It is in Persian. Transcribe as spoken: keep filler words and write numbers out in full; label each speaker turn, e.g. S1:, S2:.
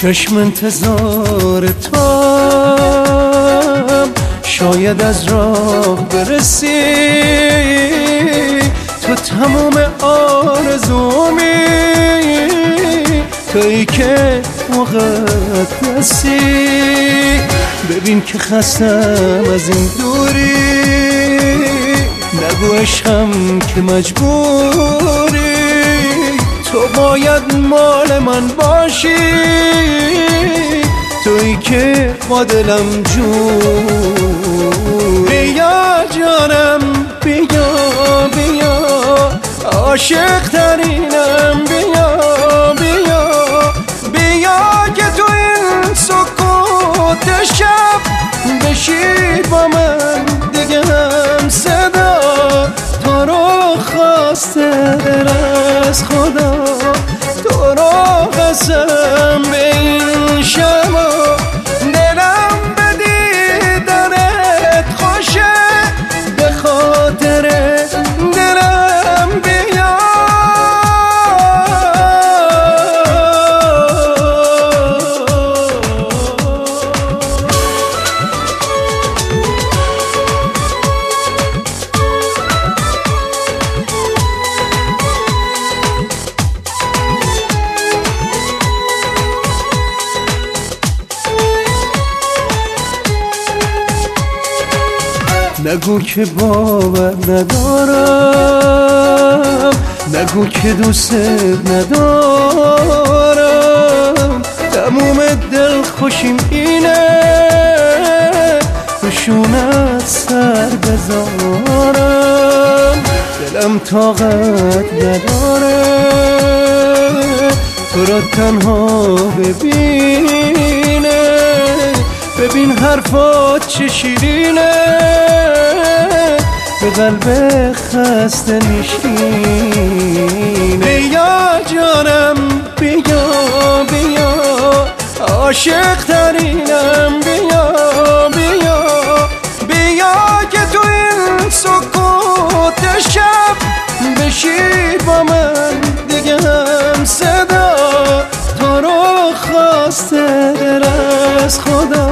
S1: چشم انتظار توام، شاید از راه برسی. تو تموم آرزومی، تویی که مقدسی. ببین که خستم از این دوری، نگو عشقم که مجبوری. تو باید مال من باشی، تویی که با دلم جوری. بیا جانم بیا بیا، عاشق ترینم بیا بیا بیا، که تو این سکوت شب بشی با من دیگه هم صدا. تو رو خواسته دل از خدا، تو رو قسم به این شما. دلم به دیدنت خوشه، به خاطر دلم بیا. نگو که باور ندارم، نگو که دوست ندارم. تموم دل خوشیم اینه، خشونت سر بذارم. دلم طاقت نداره تو را تنها ببینه. ببین حرفات چه شیرینه، به قلب خسته نشینه. بیا جانم بیا بیا، عاشق ترینم بیا بیا بیا، که تو این سکوت شب بشی با من دیگه هم صدا. تو رو خواسته دل از خدا،